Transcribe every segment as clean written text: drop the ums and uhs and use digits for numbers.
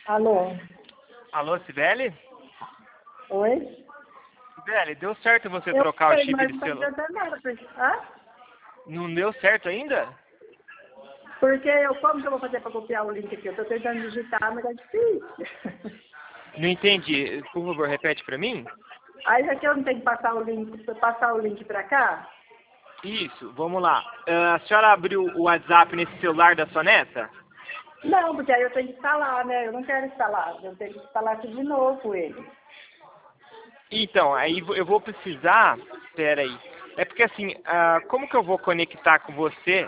Alô? Alô, Cibele? Oi? Cibele, deu certo você Eu trocar o sei, chip mas de não tá celular? adiantando nada. Hã? Não deu certo ainda? Porque como que eu vou fazer para copiar o link aqui? Eu tô tentando digitar, mas é difícil. Não entendi. Por favor, repete pra mim. Aí aqui eu não tenho que passar o link para cá? Isso, vamos lá. A senhora abriu o WhatsApp nesse celular da sua neta? Não, porque aí eu tenho que instalar, né? Eu não quero instalar. Eu tenho que instalar tudo de novo ele. Então, aí eu vou precisar... Pera aí. É porque assim, como que eu vou conectar com você?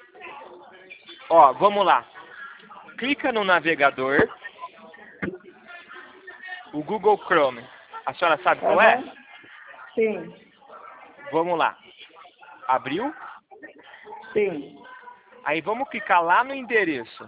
Ó, vamos lá. Clica no navegador, o Google Chrome. A senhora sabe qual é? Aham. Sim, Vamos lá. Abriu? sim, Aí vamos clicar lá no endereço.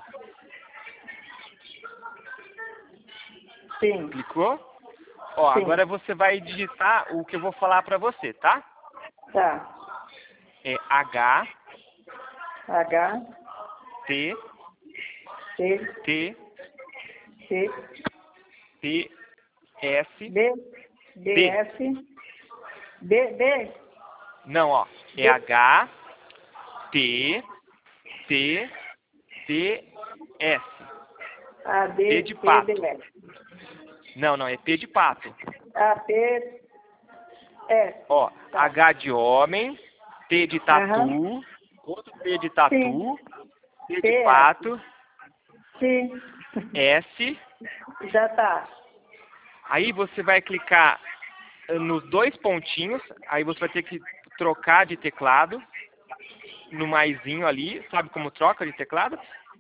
sim, Clicou? Ó, agora sim. você vai digitar o que eu vou falar pra você, tá? Tá. É H, H, T, T, T, T, P, S, B, B, B. S, B, B, Não, ó. É B, H, T, T, T, S. A, P D, de T, D, pato. S. Não, não, é P de pato. A, P, S. Ó, Tá. H de homem, T de Aham. tatu, outro T de Sim. tatu, P P, de S. pato, Sim. S. Já tá. Aí você vai clicar nos dois pontinhos, aí você vai ter que trocar de teclado, no maisinho ali, sabe como troca de teclado?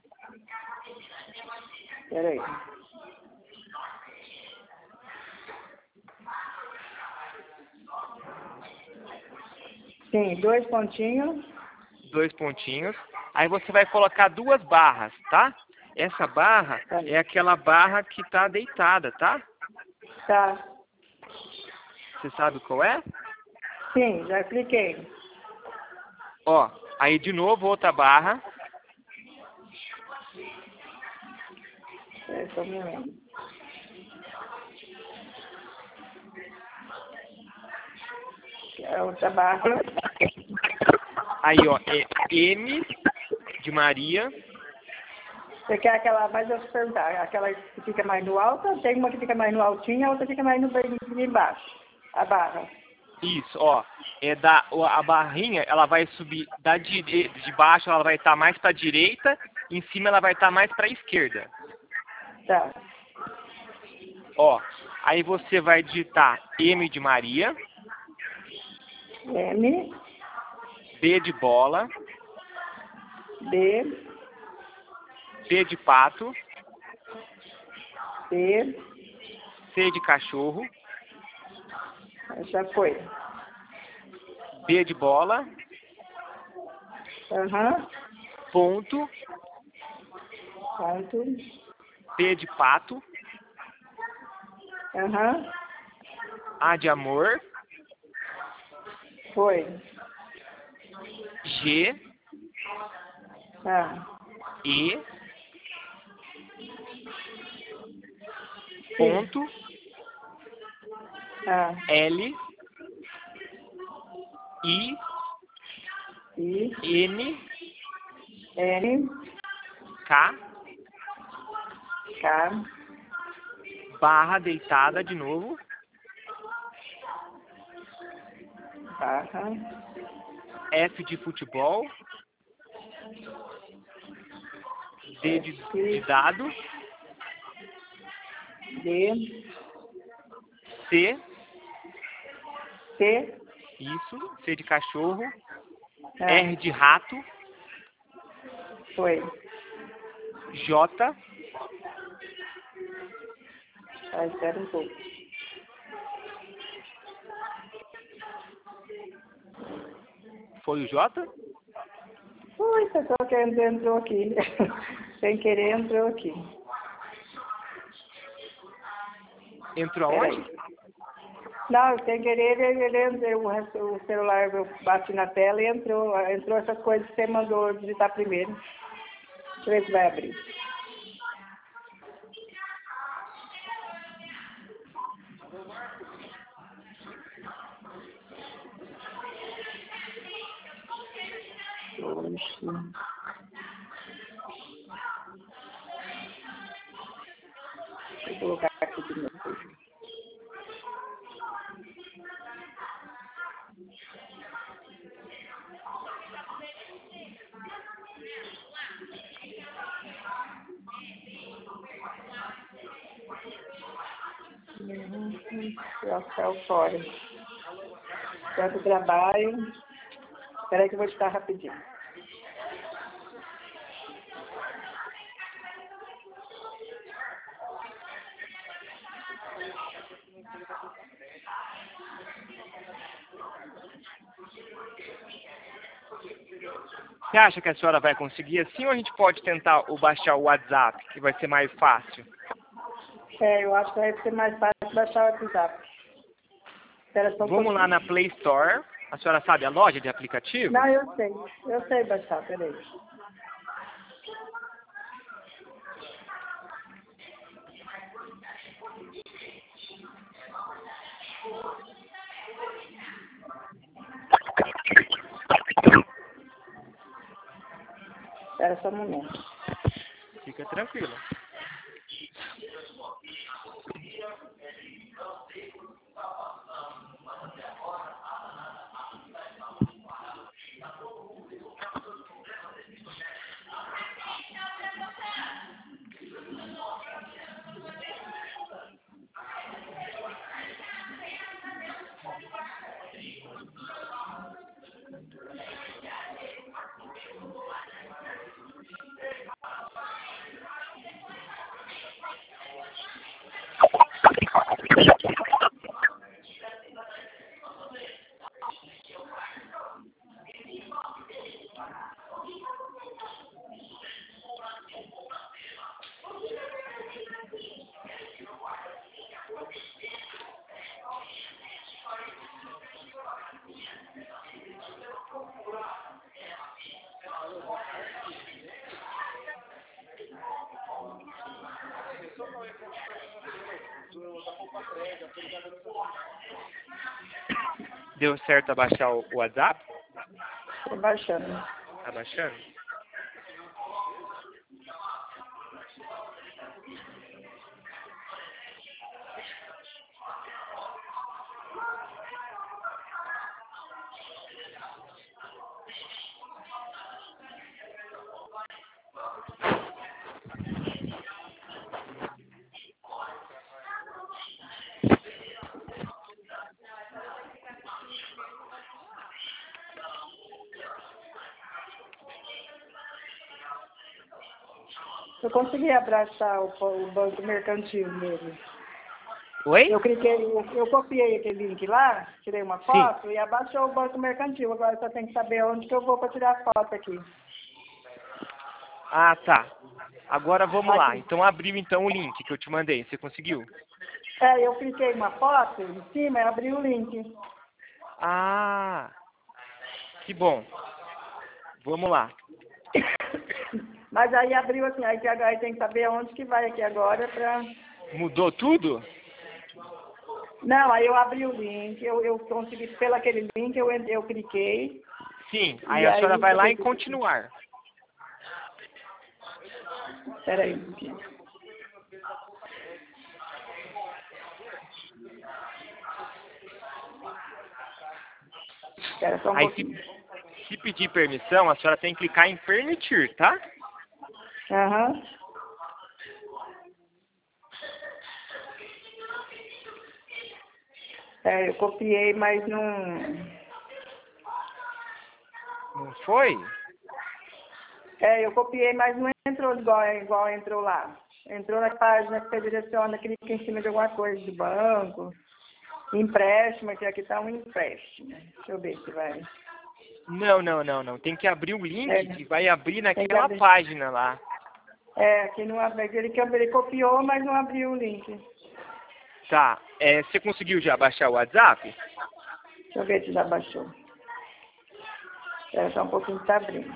Peraí. Sim, dois pontinhos. Dois pontinhos, aí você vai colocar duas barras, tá? Essa barra Tá. é aquela barra que tá deitada, tá? Tá. Você sabe qual é? Sim, já cliquei. Ó, aí de novo outra barra, É, só um momento. É outra barra. aí ó, é M de Maria, Você quer aquela, mas eu te perguntar, aquela que fica mais no alto, tem uma que fica mais no altinho, a outra fica mais no bem embaixo. A barra. isso, ó, a barrinha, ela vai subir de baixo, ela vai estar mais para direita, em cima ela vai estar mais para esquerda. Tá. Ó, aí você vai digitar M de Maria, M, B de bola, B, P de pato, C, C de cachorro, já foi. B de bola, Aham. ponto, Ponto. P de pato, Aham. A de amor, Foi. G, Tá. E, Sim. ponto, Ah. L, I, I, N, N, K, K, barra deitada de novo, barra, F de futebol, D de S, dado, D, C, C, isso, C de cachorro, R ah, de rato, foi. J, Ah, espera um pouco. foi o J? Ui, pessoal que entrou aqui. Sem querer entrou aqui. Entrou Peraí. aonde? Não, sem querer ele entrou, o celular eu bati na tela e entrou essas coisas que você mandou digitar primeiro. Deixa eu ver se vai abrir. Vou colocar aqui de novo. Céu fora. Tanto trabalho. Espera aí que eu vou editar rapidinho. Você acha que a senhora vai conseguir assim ou a gente pode tentar baixar o WhatsApp, que vai ser mais fácil? Eu acho que vai ser mais fácil baixar o WhatsApp. Espera só um Vamos lá pouquinho. na Play Store. A senhora sabe a loja de aplicativos? Não, eu sei. Eu sei baixar, peraí. Espera só um momento. Fica tranquila. Deu certo abaixar o WhatsApp? Estou baixando. Tá baixando? Eu consegui abraçar o banco mercantil nele. Oi? Eu copiei aquele link lá, tirei uma foto e abaixou o banco mercantil. Agora só tem que saber onde que eu vou para tirar a foto aqui. Ah, tá. Agora vamos Aqui. lá. Então abriu então o link que eu te mandei. Você conseguiu? Eu cliquei uma foto em cima e abri o link. Ah, que bom. Vamos lá. Mas aí abriu assim, aí tem que saber onde que vai aqui agora para... Mudou tudo? Não, aí eu abri o link, eu consegui, pelo aquele link, eu cliquei. Sim. E Aí a senhora vai lá em eu- continuar. Espera aí um pouquinho. Espera só um Aí pouquinho. se pedir permissão, a senhora tem que clicar em permitir, tá? Aham. Eu copiei, mas não... Não foi? Eu copiei, mas não entrou igual entrou lá. Entrou na página que você direciona, clica em cima de alguma coisa do banco. Empréstimo, que aqui está um empréstimo. Deixa eu ver se vai. Não. Tem que abrir o link que vai abrir Tem que naquela abrir. página lá. Aqui não abriu. Ele copiou, mas não abriu o link. Tá. Você conseguiu já baixar o WhatsApp? Deixa eu ver se já baixou. Espera só um pouquinho que está abrindo.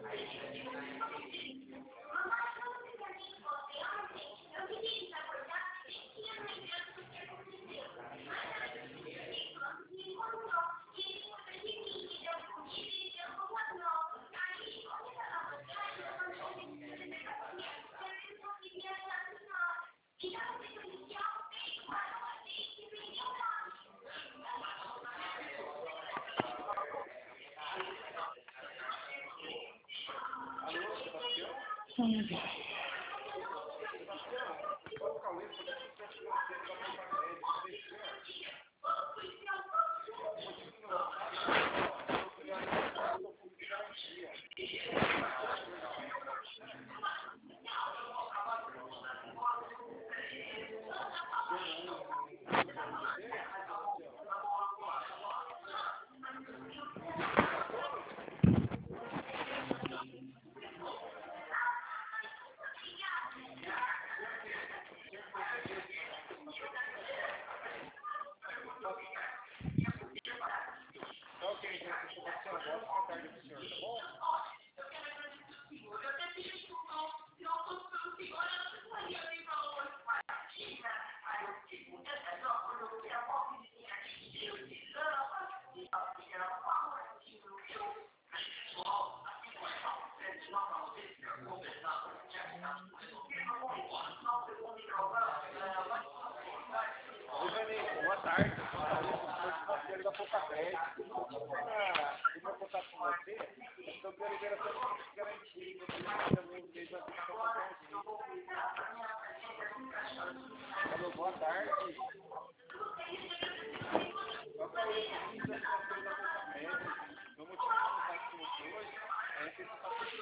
Boa tarde. Eu da Pouca Crédito. Vou contar com você. Eu quero ver a sua garantia. Alô, boa tarde. Meu motivo de contato com você hoje é que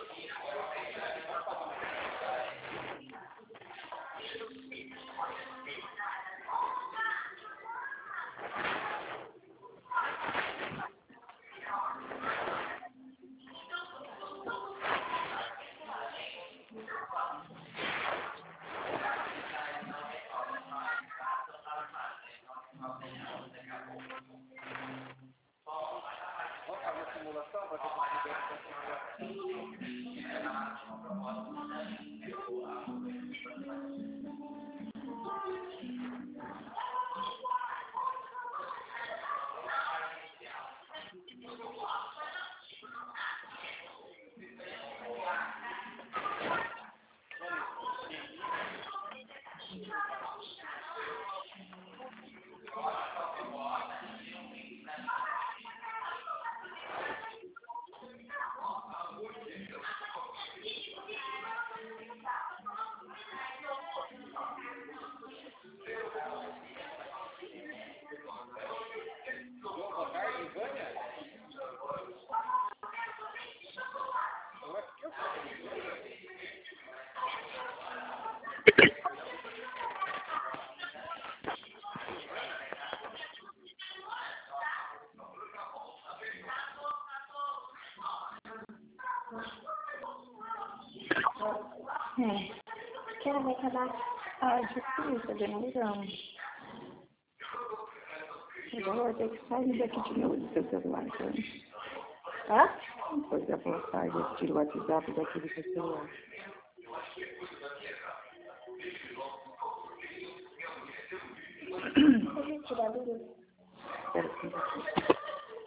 Que ela vai acabar. Ah, difícil, demorão. Agora eu vou ter que sair daqui de novo do seu celular. Hã? Vou dar uma mensagem, tiro o WhatsApp daqui do seu celular. Pode tirar a luz? Espera um pouquinho.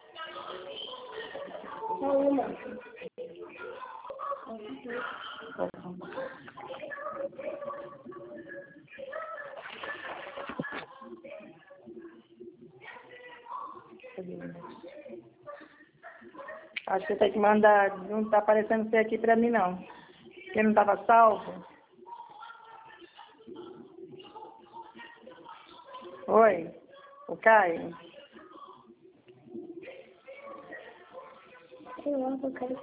Acho que você tem que mandar, não tá aparecendo você aqui pra mim não. Porque não tava salvo. Oi, o Caio. Eu quero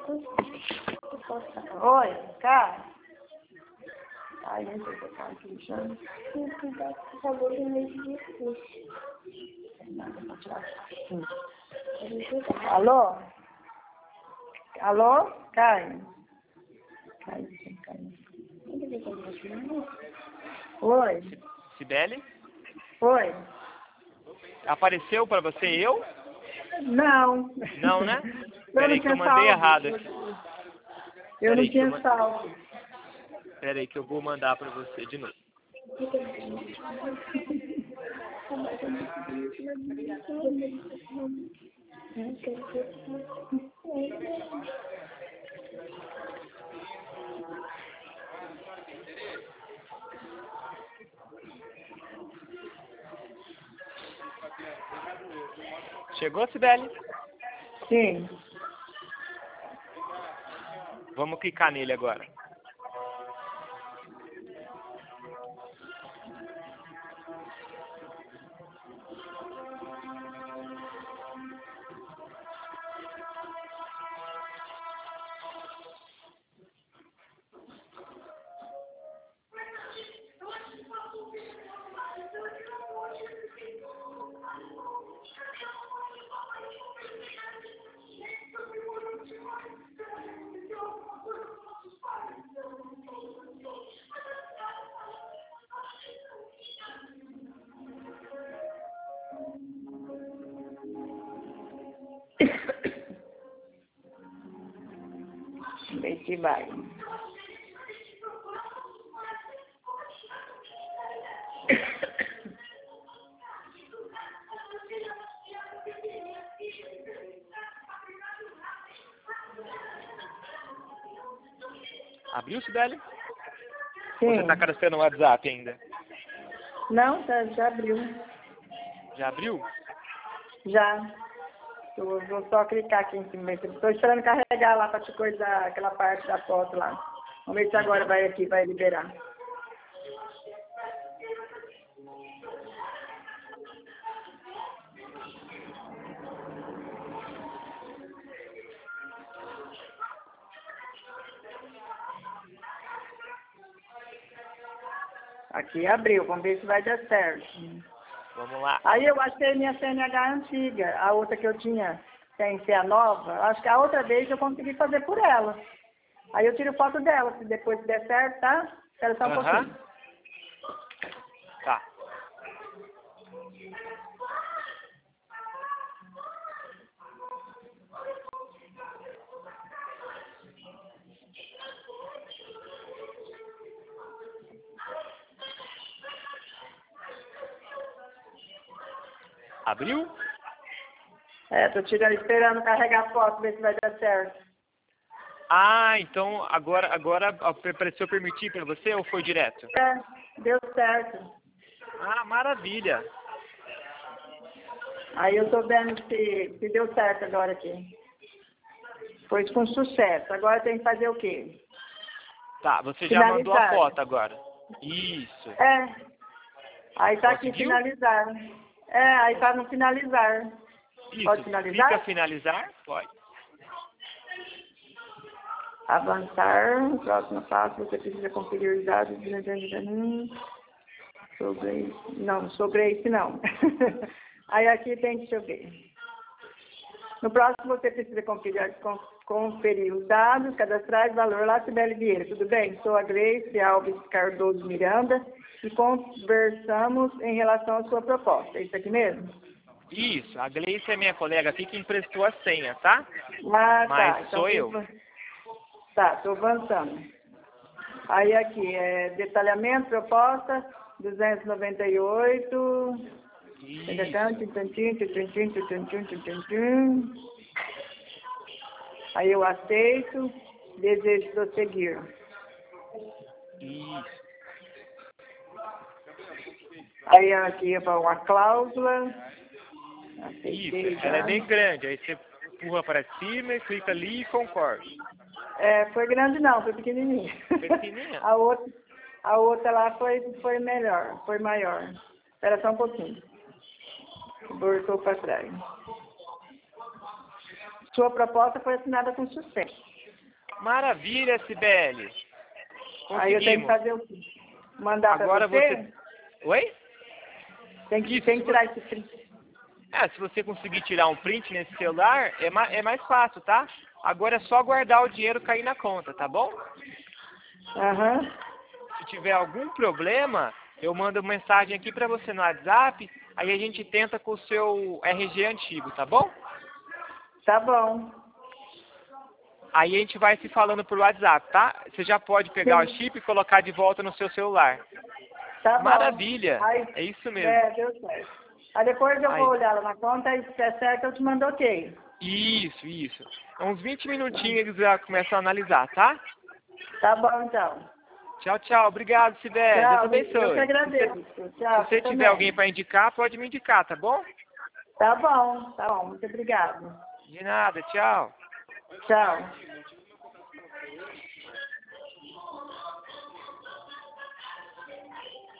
Oi, Caio. Ai, nem sei se eu Caio aqui chama. Acabou de meio difícil. Alô? Alô? Caio? Caio. Oi. Cibele? Oi. Apareceu pra você eu? Não. Não, né? Peraí que eu mandei errado aqui. Eu não tinha saldo. Pera aí que eu vou mandar pra você de novo. Chegou, Sibeli? Sim. Vamos clicar nele agora. Ver se vai. Abriu, Sibeli? Sim. Ou você tá cadastrando no WhatsApp ainda? Não, tá, já abriu. Já abriu? Já. Eu vou só clicar aqui em cima. Estou esperando carregar lá para te coisar aquela parte da foto lá. Vamos ver se agora vai aqui, vai liberar. Aqui abriu, vamos ver se vai dar certo. Vamos lá. Aí eu achei minha CNH antiga, a outra que eu tinha sem ser a nova. Acho que a outra vez eu consegui fazer por ela. Aí eu tiro foto dela, se depois der certo, tá? Espera só um pouquinho. Tá. Abriu? Tô tirando, esperando carregar a foto, ver se vai dar certo. Ah, então agora apareceu permitir para você ou foi direto? Deu certo. Ah, maravilha. Aí eu tô vendo se deu certo agora aqui. Foi com sucesso. Agora tem que fazer o quê? Tá, você já mandou a foto agora. Isso. Aí tá Conseguiu? aqui finalizar. Aí tá no finalizar. Isso. Pode finalizar? Clica finalizar? Pode. Avançar. Próximo passo, você precisa conferir os dados. Sou Grace não. Aí aqui tem, deixa eu ver. No próximo você precisa conferir os dados, cadastrais, valor lá, Sibeli Vieira. Tudo bem? Sou a Grace Alves Cardoso Miranda e conversamos em relação à sua proposta. É isso aqui mesmo? Isso, a Gleice é minha colega aqui que emprestou a senha, tá? Mas Então, sou eu. Tá, estou avançando. Aí aqui, detalhamento, proposta, 298. Aí eu aceito, desejo prosseguir. Isso. Aí aqui uma cláusula. Aceitei, Isso, ela é bem grande, aí você empurra para cima e clica ali e concorda. Foi grande não, foi pequenininha. Pequenininha? a outra lá foi melhor, foi maior. Espera só um pouquinho. Voltou para trás. Sua proposta foi assinada com sucesso. Maravilha, Sibeli. Aí eu tenho que fazer o quê? Mandar para você? Oi? Tem que tirar esse print. Se você conseguir tirar um print nesse celular, é mais fácil, tá? Agora é só guardar o dinheiro cair na conta, tá bom? Aham. Se tiver algum problema, eu mando mensagem aqui para você no WhatsApp, aí a gente tenta com o seu RG antigo, tá bom? Tá bom. Aí a gente vai se falando por WhatsApp, tá? Você já pode pegar o chip e colocar de volta no seu celular. Tá bom. Maravilha! Aí, É isso mesmo. deu certo. Aí depois eu Aí. vou olhar lá na conta e se é certo eu te mando ok. Isso. Uns 20 minutinhos eles já começam a analisar, tá? Tá bom, então. Tchau. Obrigado, Sibeli. Deus Tchau, abençoe. eu que agradeço. Se Tchau, você tiver alguém para indicar, pode me indicar, tá bom? Tá bom. Muito obrigado. De nada, tchau. Tchau.